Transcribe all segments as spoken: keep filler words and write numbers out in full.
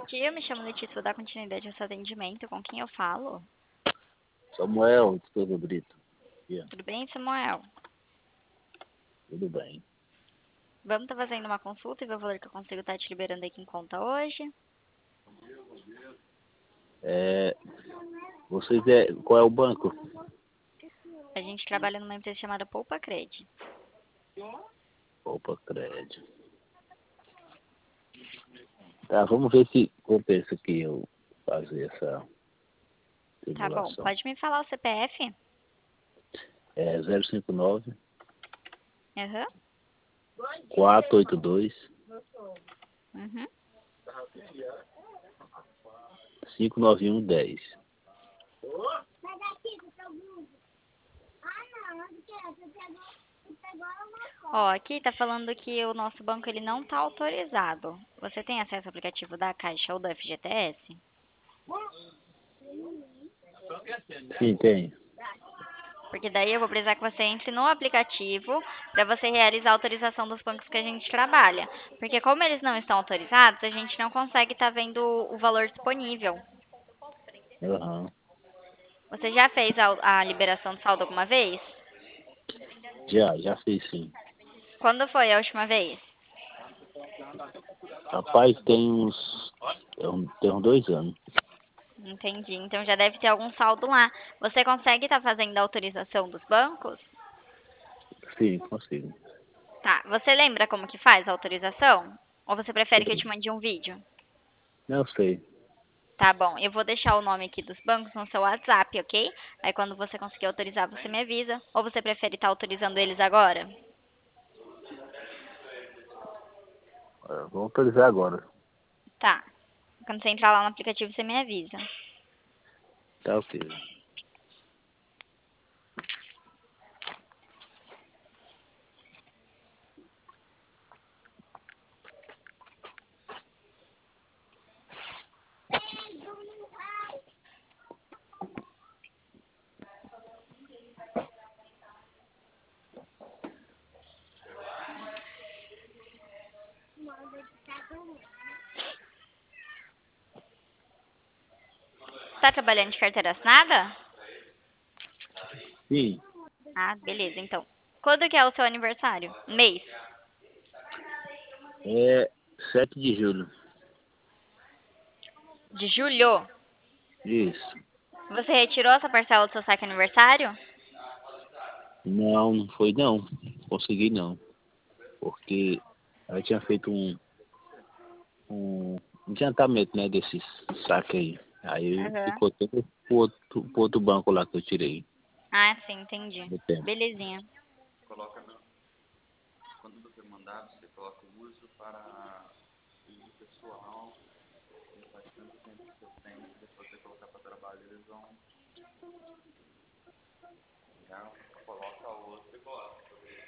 dia, eu me chamo Letícia, vou dar continuidade ao seu atendimento. Com quem eu falo? Samuel, tudo Brito. Yeah, Tudo bem, Samuel? tudo bem. Vamos estar fazendo uma consulta e ver o valor que eu consigo estar te liberando aqui em conta hoje. É, vocês é, qual é o banco? A gente trabalha numa empresa chamada Poupa Cred. Opa, crédito. Tá, vamos ver se compensa aqui eu fazer essa Tá bom, simulação. pode me falar o C P F? É zero cinco nove, Aham. quatro oito dois, Uhum. cinco nove um dez. Ó, aqui tá falando que o nosso banco ele não tá autorizado. Você tem acesso ao aplicativo da Caixa ou do F G T S? Sim, tem. Porque daí eu vou precisar que você entre no aplicativo para você realizar a autorização dos bancos que a gente trabalha. Porque como eles não estão autorizados, a gente não consegue estar vendo o valor disponível. Aham. Você já fez a, a liberação de saldo alguma vez? Já, já fiz sim. Quando foi a última vez? Rapaz, tem uns, tem uns tem uns dois anos. Entendi. Então já deve ter algum saldo lá. Você consegue estar fazendo a autorização dos bancos? Sim, consigo. Tá. Você lembra como que faz a autorização? Ou você prefere que eu Sei. te mande um vídeo? Não sei. Tá bom, eu vou deixar o nome aqui dos bancos no seu WhatsApp, ok? Aí quando você conseguir autorizar, você me avisa. Ou você prefere estar autorizando eles agora? É, vou autorizar agora. Tá. Quando você entrar lá no aplicativo, você me avisa. Tá ok. Você tá trabalhando de carteira assinada? Sim, Ah, beleza, então. Quando que é o seu aniversário? Mês? é sete de julho. De julho? Isso. Você retirou essa parcela do seu saque aniversário? Não, não foi não. Consegui não. Porque eu tinha feito um, um adiantamento, né, desses saques aí. Aí Aham. ficou todo pro outro, pro outro banco lá que eu tirei Ah, sim, entendi. do tempo. Belezinha. Quando você mandar, você coloca o uso para uso pessoal, e faz tanto tempo que eu tenho, que depois você colocar para trabalho, eles vão já coloca o outro e bota.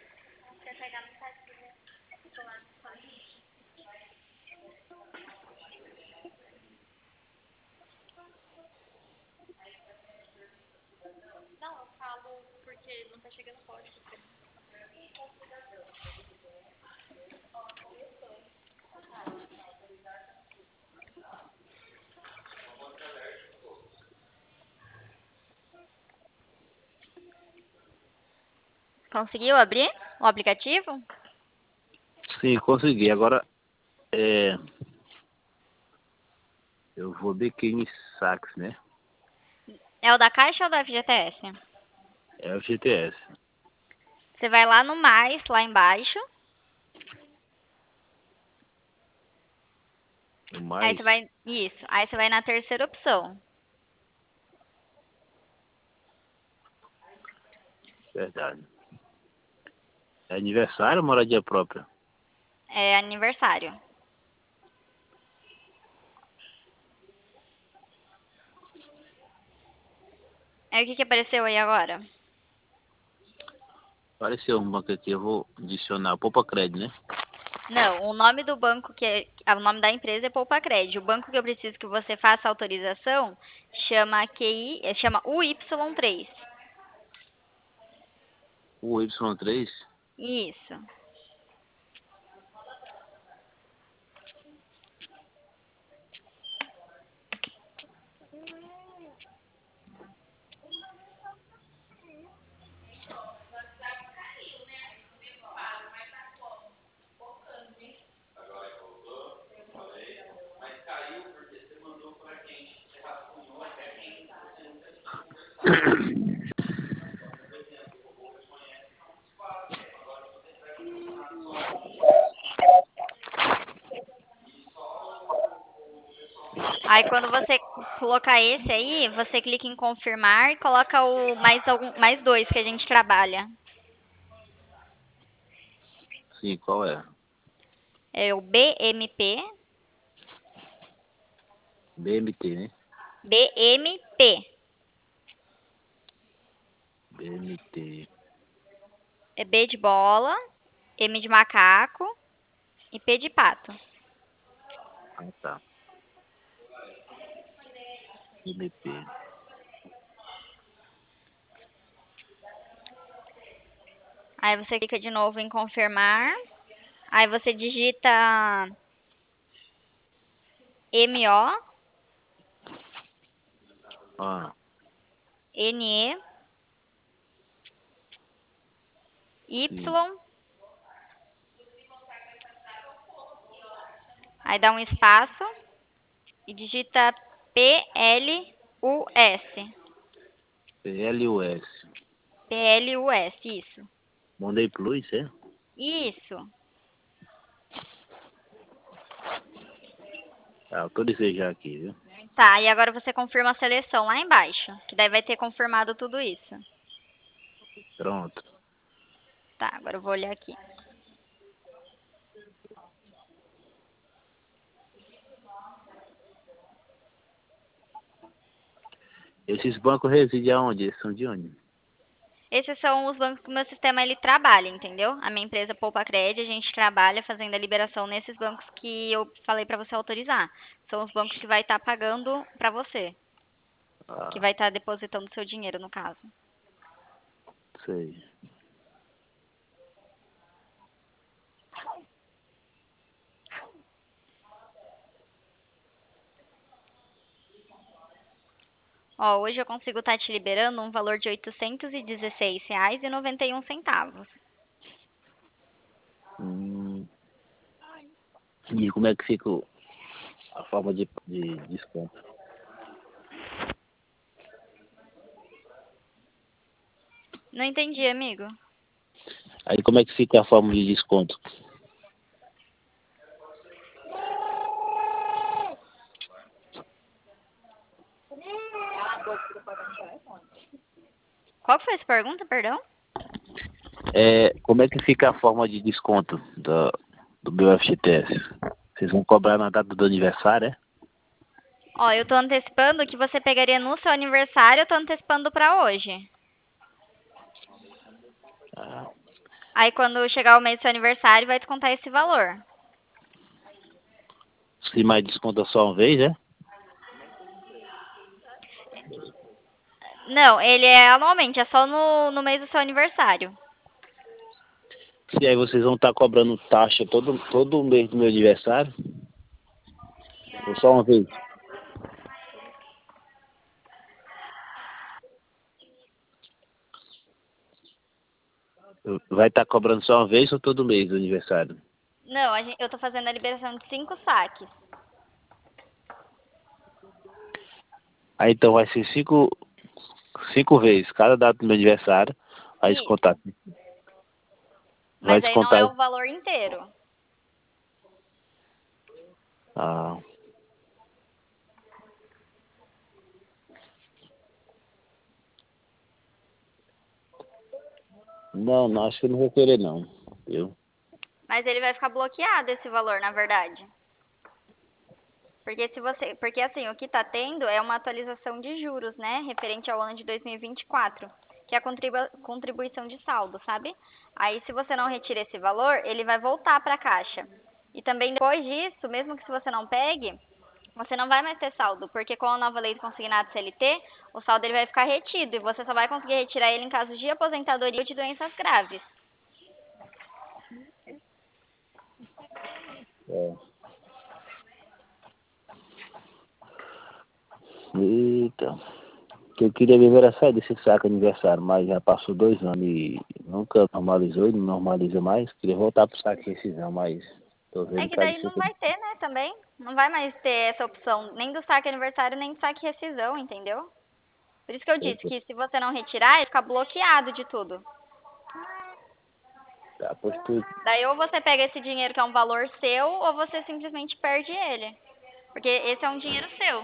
Conseguiu abrir o aplicativo? Sim, consegui. Agora é, eu vou ver aqui em saques, né? É o da Caixa ou do F G T S? É o G T S. Você vai lá no mais, lá embaixo. O Aí mais, você vai. Isso. Aí você vai na terceira opção. verdade. É aniversário ou moradia própria? É aniversário. Aí o que que apareceu aí agora? Apareceu um banco aqui, eu vou adicionar. Poupa crédito, né? Não, o nome do banco que é. O nome da empresa é Poupa Cred. O banco que eu preciso que você faça a autorização chama Q I, eh, chama U Y três. O Y três. Isso. Aí quando você colocar esse aí, você clica em confirmar e coloca o mais algum, mais dois que a gente trabalha. Sim, qual é? É o B M P, B M T, né? B M P. B M T. É B de bola, M de macaco e P de pato. Ah, tá. B M P. Aí você clica de novo em confirmar. Aí você digita M O Ah, N E Y. sim. Aí dá um espaço e digita P L U S. P L U S. P L U S, isso. Mandei Plus, é? Isso. Ah, autorizei já aqui, viu? Tá, e agora você confirma a seleção lá embaixo, que daí vai ter confirmado tudo isso. Pronto. Tá, agora eu vou olhar aqui. Esses bancos residem aonde? Eles são de onde? Esses são os bancos que o meu sistema ele trabalha, entendeu? A minha empresa Poupa Cred, a gente trabalha fazendo a liberação nesses bancos que eu falei pra você autorizar. São os bancos que vai estar pagando pra você, que Ah, vai estar depositando seu dinheiro, no caso. sei. Ó, hoje eu consigo estar te liberando um valor de oitocentos e dezesseis reais e noventa e um centavos. Hum. E como é que fica o- a forma de, de desconto? Não entendi, amigo. Aí como é que fica a forma de desconto? Qual que foi essa pergunta, perdão? É, como é que fica a forma de desconto do, do meu F G T S? Vocês vão cobrar na data do aniversário, é? Ó, eu tô antecipando que você pegaria no seu aniversário, eu tô antecipando pra hoje. Ah, Aí quando chegar o mês do seu aniversário, vai descontar esse valor. se mais desconta só uma vez, é? Não, ele é anualmente, é só no, no mês do seu aniversário. E aí vocês vão estar cobrando taxa todo, todo mês do meu aniversário? Ou só uma vez? Vai estar cobrando só uma vez ou todo mês do aniversário? Não, a gente, eu tô fazendo a liberação de cinco saques. Aí então vai ser cinco, cinco vezes, cada data do meu aniversário, vai Isso. descontar. Vai Mas aí não descontar. é o valor inteiro. Ah, não, não, acho que eu não vou querer não. Eu, Mas ele vai ficar bloqueado esse valor, na verdade. Porque se você, porque assim, o que está tendo é uma atualização de juros, né, referente ao ano de dois mil e vinte e quatro, que é a contribu- contribuição de saldo, sabe? Aí se você não retira esse valor, ele vai voltar para a caixa. E também depois disso, mesmo que se você não pegue, você não vai mais ter saldo, porque com a nova lei do consignado C L T, o saldo ele vai ficar retido e você só vai conseguir retirar ele em caso de aposentadoria ou de doenças graves. é. Eita. Que eu queria viver era sair desse saco aniversário, mas já passou dois anos e nunca normalizou e não normaliza mais. Queria voltar pro saco de rescisão, mas tô É vendo que que a daí não licença. vai ter, né, também. Não vai mais ter essa opção, nem do saque aniversário, nem do saque rescisão, entendeu? Por isso que eu disse que se você não retirar, ele fica bloqueado de tudo. Tá, pois tu... Daí ou você pega esse dinheiro que é um valor seu, ou você simplesmente perde ele. Porque esse é um dinheiro seu.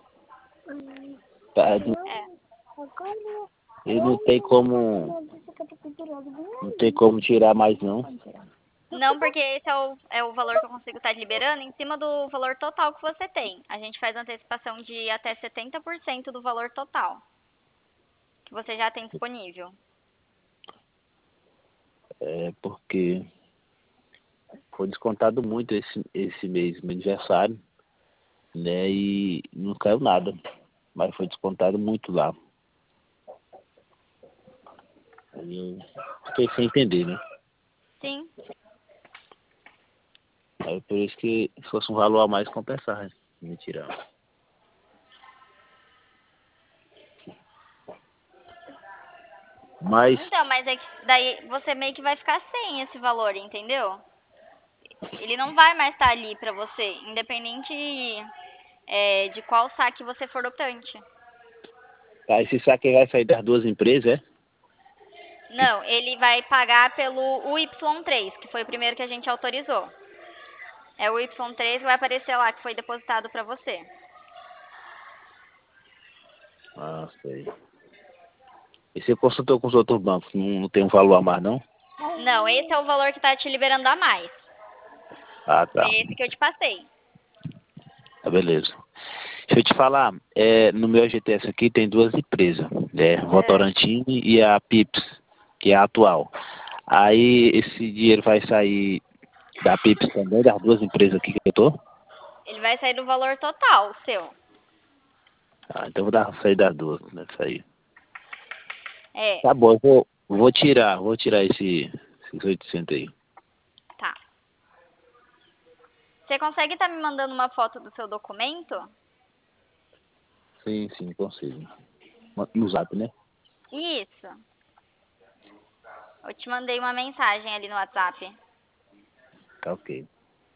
Tá, É. e não tem como... Não tem como tirar mais, não. Não, porque esse é o, é o valor que eu consigo estar liberando em cima do valor total que você tem. A gente faz antecipação de até setenta por cento do valor total que você já tem disponível. É porque foi descontado muito esse, esse mês, meu aniversário, né? E não caiu nada. Mas foi descontado muito lá. Aí eu fiquei sem entender, né? Sim. Aí por isso que se fosse um valor a mais compensava me tirar. Mas Então, mas é que daí você meio que vai ficar sem esse valor, entendeu? Ele não vai mais estar ali pra você, independente é, de qual saque você for optante. tá, esse saque aí vai sair das duas empresas, é? Não, ele vai pagar pelo U Y três, que foi o primeiro que a gente autorizou. É o Y três que vai aparecer lá, que foi depositado pra você. Ah, sei. E você consultou com os outros bancos, não, não tem um valor a mais, não? Não, esse é o valor que tá te liberando a mais. Ah, Foi tá. esse que eu te passei. Tá, beleza. Deixa eu te falar, é, no meu G T S aqui tem duas empresas, né? É. Votorantini e a Pips, que é a atual. Aí esse dinheiro vai sair da Pips também, das duas empresas aqui que eu tô? Ele vai sair do valor total, seu. Ah, então eu vou dar sair das duas, né? Isso aí. É, Tá bom, eu vou, vou tirar, vou tirar esse, esses oitocentos aí. tá. Você consegue estar me mandando uma foto do seu documento? Sim, sim, consigo. No zap, né? Isso. Eu te mandei uma mensagem ali no WhatsApp. Tá ok.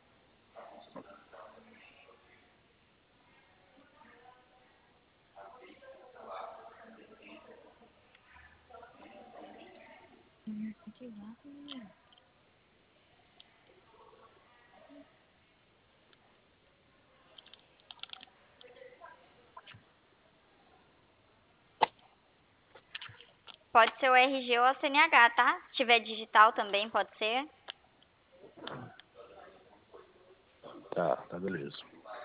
Pode ser o R G ou a C N H, tá? Se tiver digital também, pode ser. Tá, tá beleza.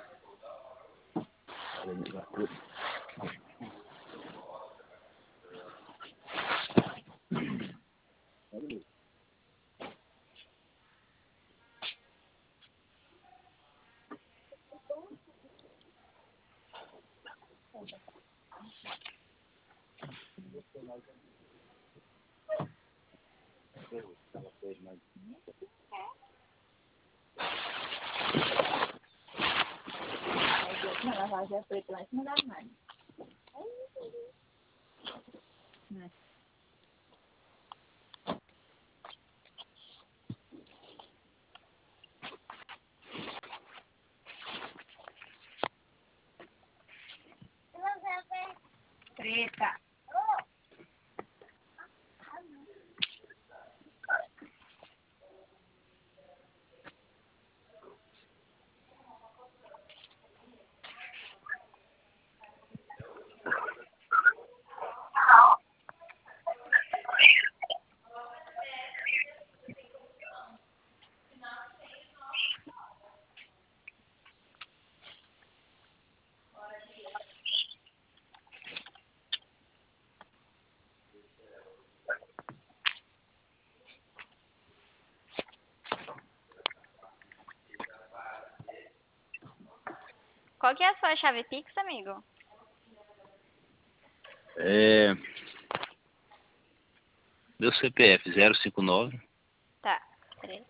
Preta. Qual que é a sua chave Pix, amigo? É, meu C P F zero cinco nove Tá. Peraí.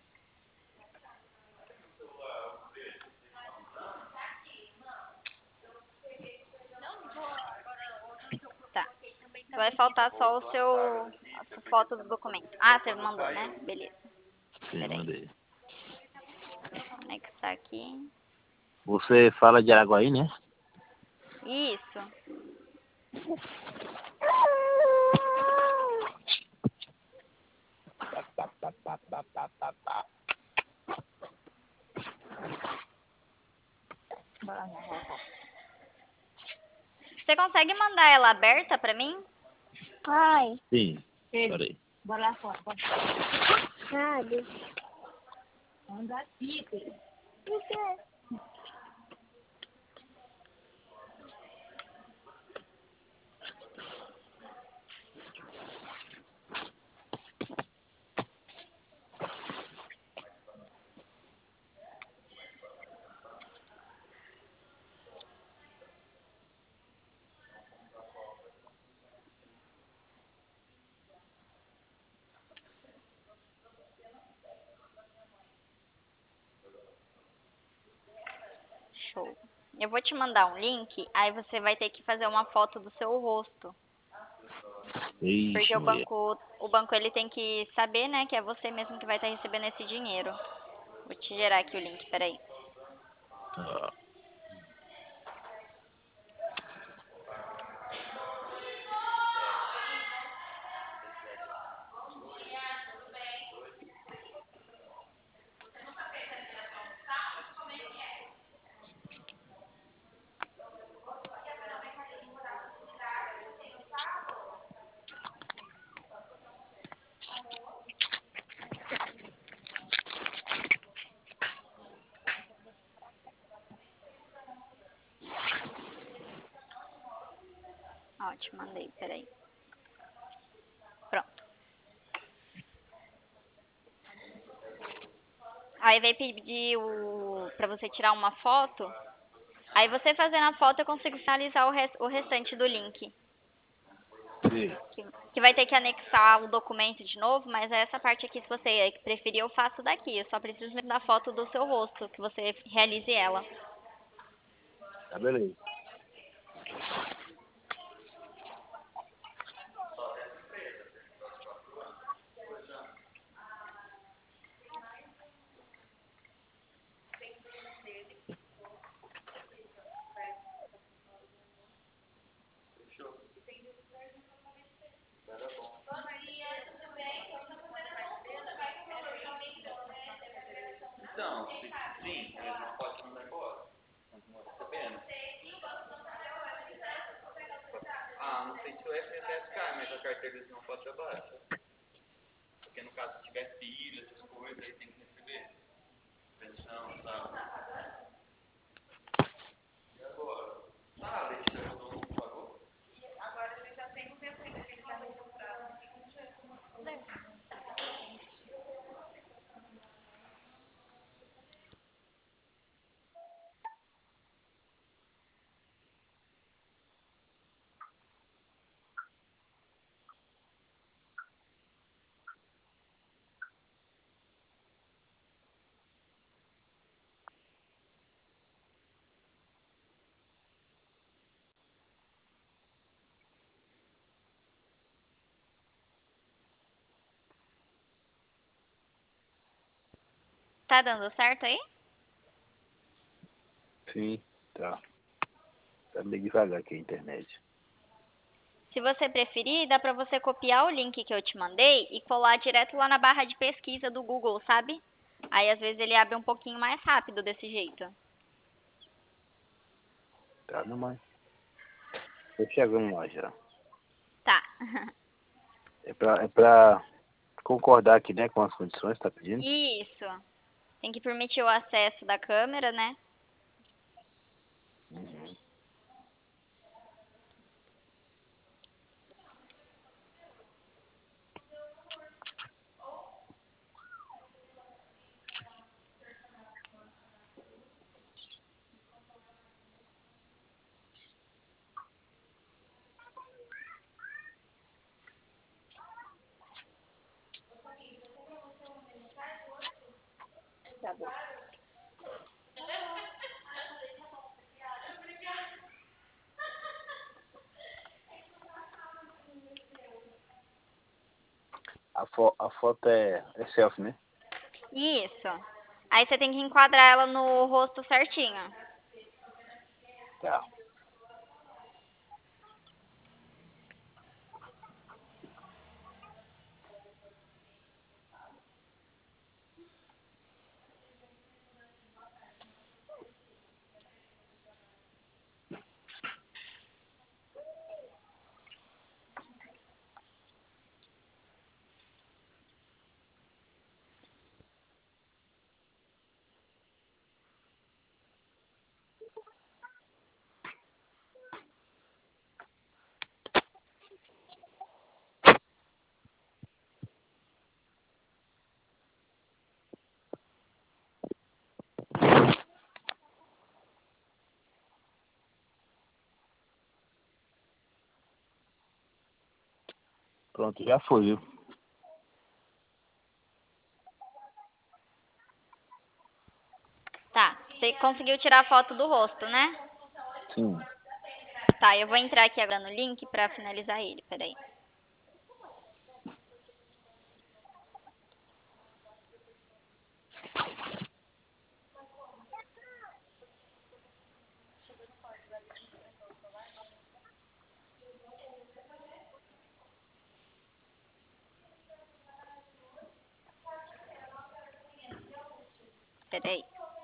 Tá. Vai faltar só o seu... a sua foto do documento. Ah, você mandou, né? Beleza. Sim, Peraí. mandei. Anexar aqui. Você fala de Araguaí, né? Isso. pá, pá, pá, pá, pá, pá. Você consegue mandar ela aberta pra mim? Ai. Sim, peraí. Bora lá fora. Sabe? Anda aqui, filho. Por quê? Show. Eu vou te mandar um link, aí você vai ter que fazer uma foto do seu rosto. Ixi, Porque o Maria. banco, o banco ele tem que saber, né, que é você mesmo que vai estar recebendo esse dinheiro. Vou te gerar aqui o link, peraí. Ah, Ó, te mandei, peraí. Pronto. Aí vai pedir o para você tirar uma foto. Aí você fazendo a foto eu consigo finalizar o, res, o restante do link. sim. Que, que vai ter que anexar o documento de novo, mas essa parte aqui, se você preferir, eu faço daqui. Eu só preciso mesmo da foto do seu rosto, que você realize ela. Tá, beleza. Então, se, sim, eles não podem mandar embora. Continua recebendo. Ah, não sei se o F G T S cai, mas a carteira eles não pode ser baixa. Porque no caso, se tiver filho, essas coisas, aí tem que receber. Pensão, sabe? E agora? Ah, a Letícia mandou um que pagou? Tá dando certo aí? Sim, tá. Tá meio devagar aqui a internet. Se você preferir, dá pra você copiar o link que eu te mandei e colar direto lá na barra de pesquisa do Google, sabe? Aí às vezes ele abre um pouquinho mais rápido desse jeito. Tá, não, mas... Tô chegando lá já. Tá. É pra, é pra concordar aqui, né, com as condições que tá pedindo? Isso. Tem que permitir o acesso da câmera, né? Uhum. Tá bom. A, fo a foto é, é selfie, né? Isso. Aí você tem que enquadrar ela no rosto certinho. Tá. Pronto, já foi, viu? Tá, você conseguiu tirar a foto do rosto, né? Sim. Tá, eu vou entrar aqui agora no link pra finalizar ele, peraí. Peraí.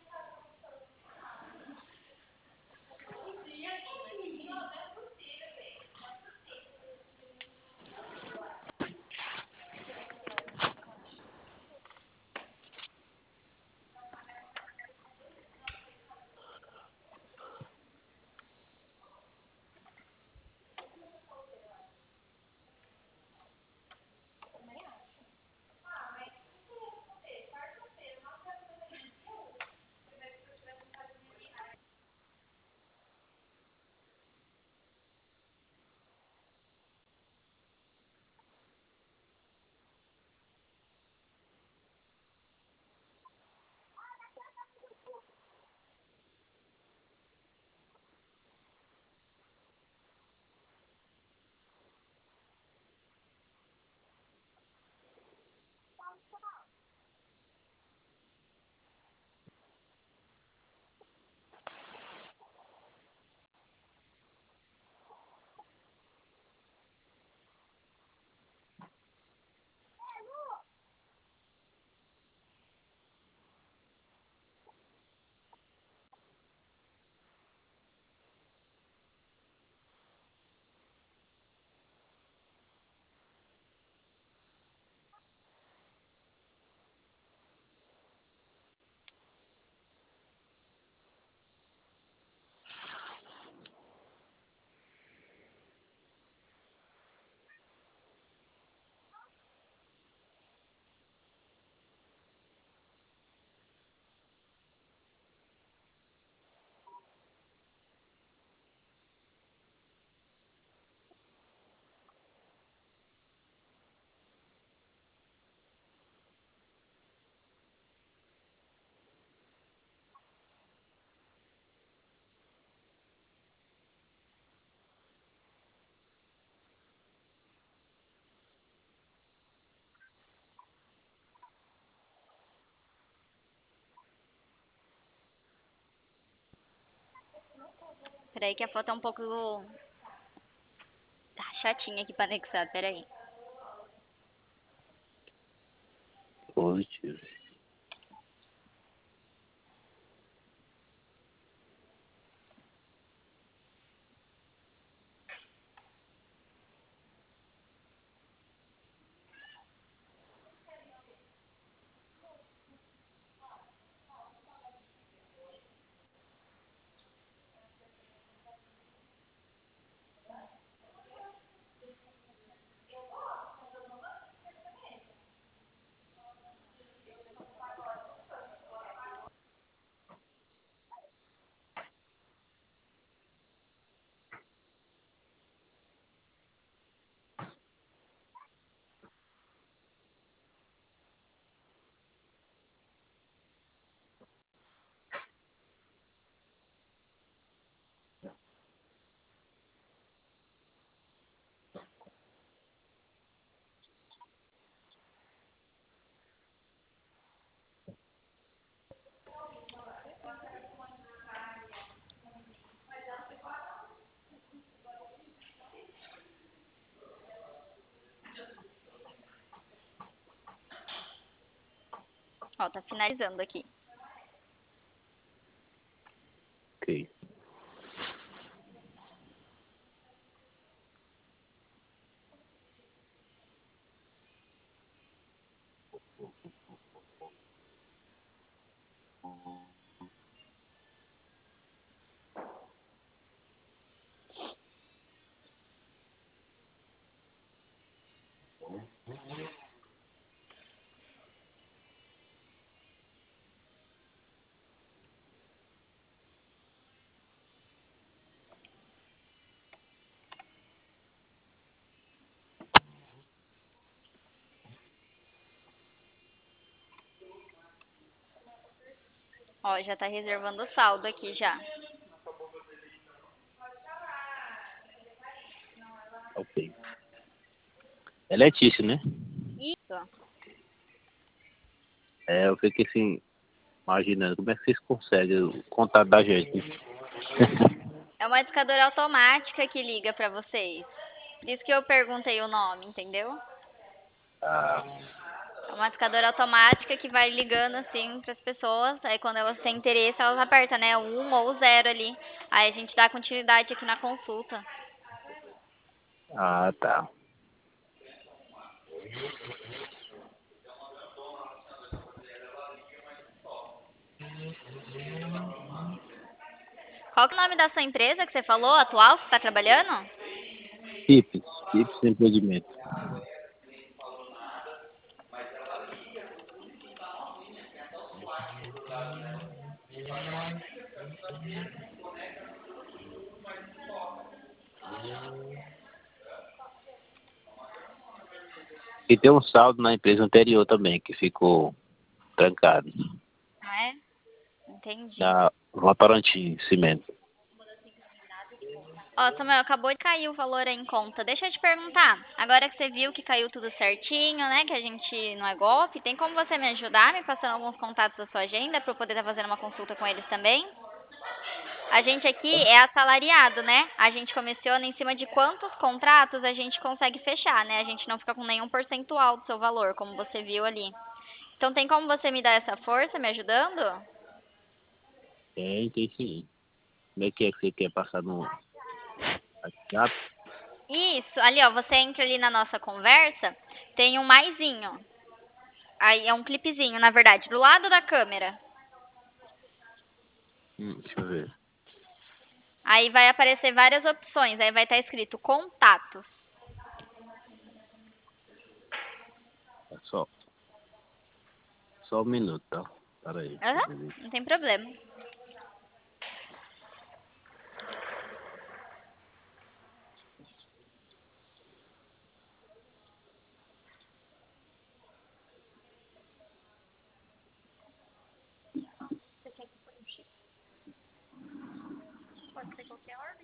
Peraí que a foto é um pouco tá chatinha aqui pra anexar, peraí. Positivo. Ó, tá finalizando aqui. Ok. Ó, já tá reservando o saldo aqui já. Ok. É Letícia, né? Isso. É, eu fiquei assim, imaginando como é que vocês conseguem o contato da gente, né? É uma discadora automática que liga pra vocês. Por isso que eu perguntei o nome, entendeu? Ah, É uma discadora automática que vai ligando assim pras pessoas. Aí quando elas têm interesse, elas apertam, né? O um ou o zero ali. Aí a gente dá continuidade aqui na consulta. ah, tá. Qual que é o nome da sua empresa que você falou, atual, que você tá trabalhando? Tips, tips de empreendimento. E tem um saldo na empresa anterior também, que ficou trancado. Ah, é? Entendi. Na Votorantim, cimento. Ó, Samuel, acabou de cair o valor aí em conta. Deixa eu te perguntar. Agora que você viu que caiu tudo certinho, né? Que a gente não é golpe, tem como você me ajudar me passando alguns contatos da sua agenda para eu poder estar fazendo uma consulta com eles também? A gente aqui é assalariado, né? A gente comissiona em cima de quantos contratos a gente consegue fechar, né? A gente não fica com nenhum percentual do seu valor, como você viu ali. Então tem como você me dar essa força me ajudando? Tem, tem sim. Como é que é que você quer passar no WhatsApp? Isso, ali ó, você entra ali na nossa conversa, tem um maisinho. Aí é um clipezinho, na verdade, do lado da câmera. Hum, deixa eu ver. Aí vai aparecer várias opções, aí vai estar escrito contatos. É só, só um minuto, tá? Pera aí. Aham, deixa eu ver. não tem problema. Pode ser qualquer ordem.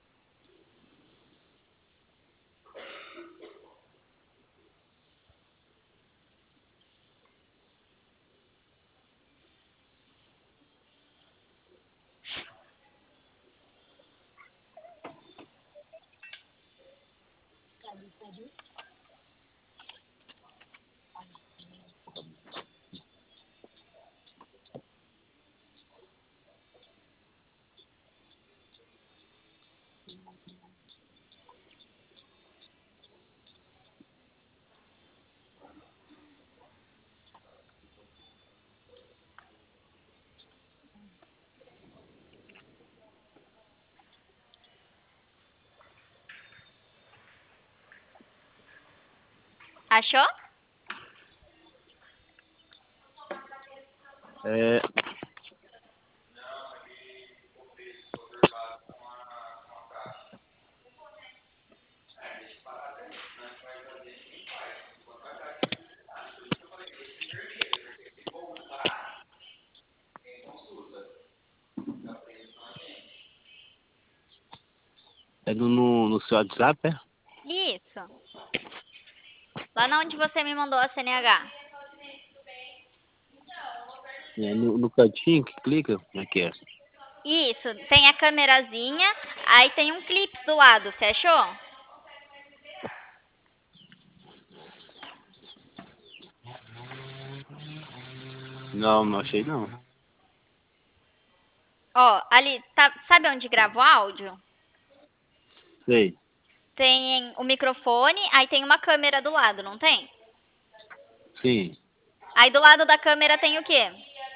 Achou? É, é no, no, no seu WhatsApp, é? Isso. Lá na onde você me mandou a C N H. É no, no cantinho que clica? Como é que é? Isso, tem a câmerazinha, aí tem um clipe do lado, você achou? Não, não achei não. Ó, ali, tá, sabe onde grava o áudio? Sei, Tem o microfone, aí tem uma câmera do lado, não tem? sim. Aí do lado da câmera tem o quê?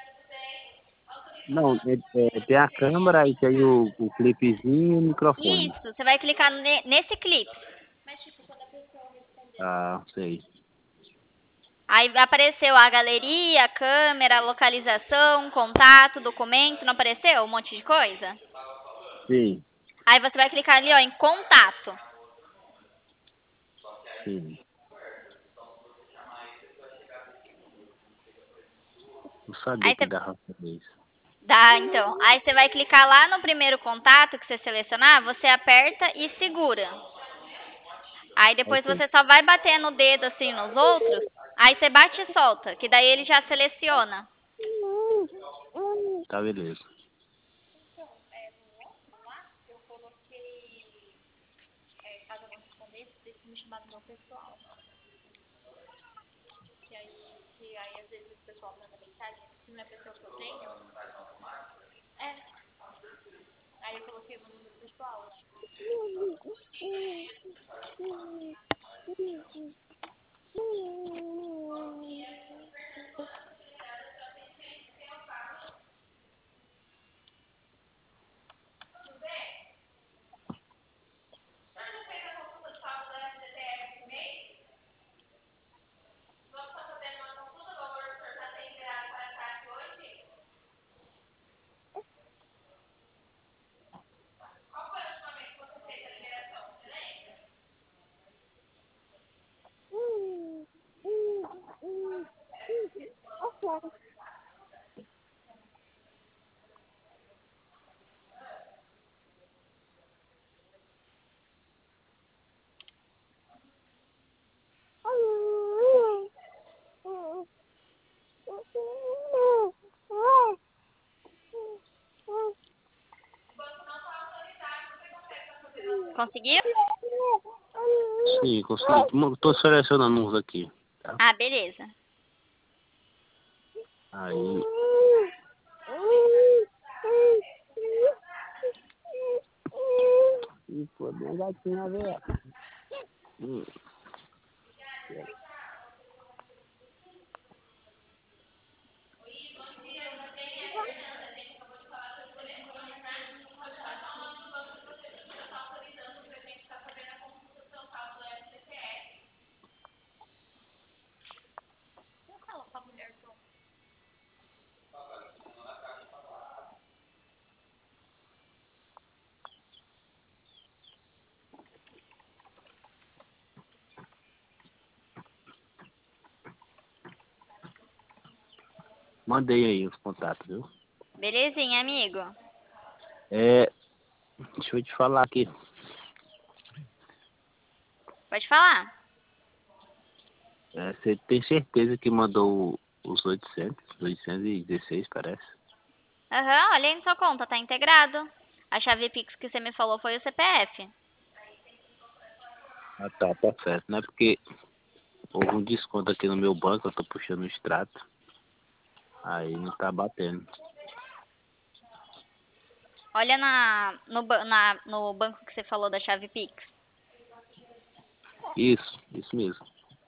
Não, é, é, tem a câmera e tem o, o clipezinho e o microfone. Isso, você vai clicar ne- nesse clipe. Ah, sei. Aí apareceu a galeria, a câmera, a localização, contato, documento, não apareceu? Um monte de coisa? Sim, Aí você vai clicar ali, ó, em contato. sim. Não sabia Aí que você dava pra fazer isso. Dá, então. Aí você vai clicar lá no primeiro contato que você selecionar, você aperta e segura. Aí depois Ok. você só vai batendo o dedo assim nos outros, aí você bate e solta, que daí ele já seleciona. Tá, beleza. Caso eu não responder, você me chamar no meu pessoal. Que aí, que aí às vezes o pessoal manda mensagem, se não é a pessoa que eu tenho. É. Aí eu coloquei no número pessoal. Conseguiu? Sim, consegui. Tô selecionando uns aqui, tá? Ah, beleza. Aí. Ih, pô, minha gatinha, velho. Hum. Mandei aí os contatos, viu? Belezinha, amigo. É, deixa eu te falar aqui. Pode falar. É, você tem certeza que mandou os oitocentos, oitocentos e dezesseis, parece? Aham, olha aí na sua conta, tá integrado. A chave Pix que você me falou foi o C P F. Ah, tá, tá certo. Não é porque houve um desconto aqui no meu banco, eu tô puxando o extrato. Aí não tá batendo. Olha na, no, ba- na, no banco que você falou da chave Pix. Isso, isso mesmo.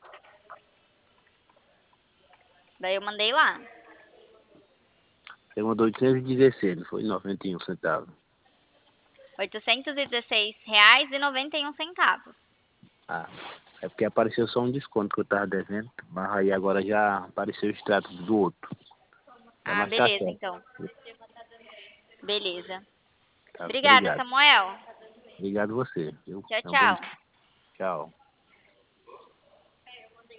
Daí eu mandei lá. Você mandou oitocentos e dezesseis, não foi? noventa e um centavos. oitocentos e dezesseis reais e noventa e um centavos. Ah, é porque apareceu só um desconto que eu tava devendo, mas aí agora já apareceu o extrato do outro. É, Ah, mas tá beleza, certo. então. Beleza. Tá, Obrigada, obrigado. Samuel. Obrigado você, viu? Tchau, É um bom tchau. dia. Tchau.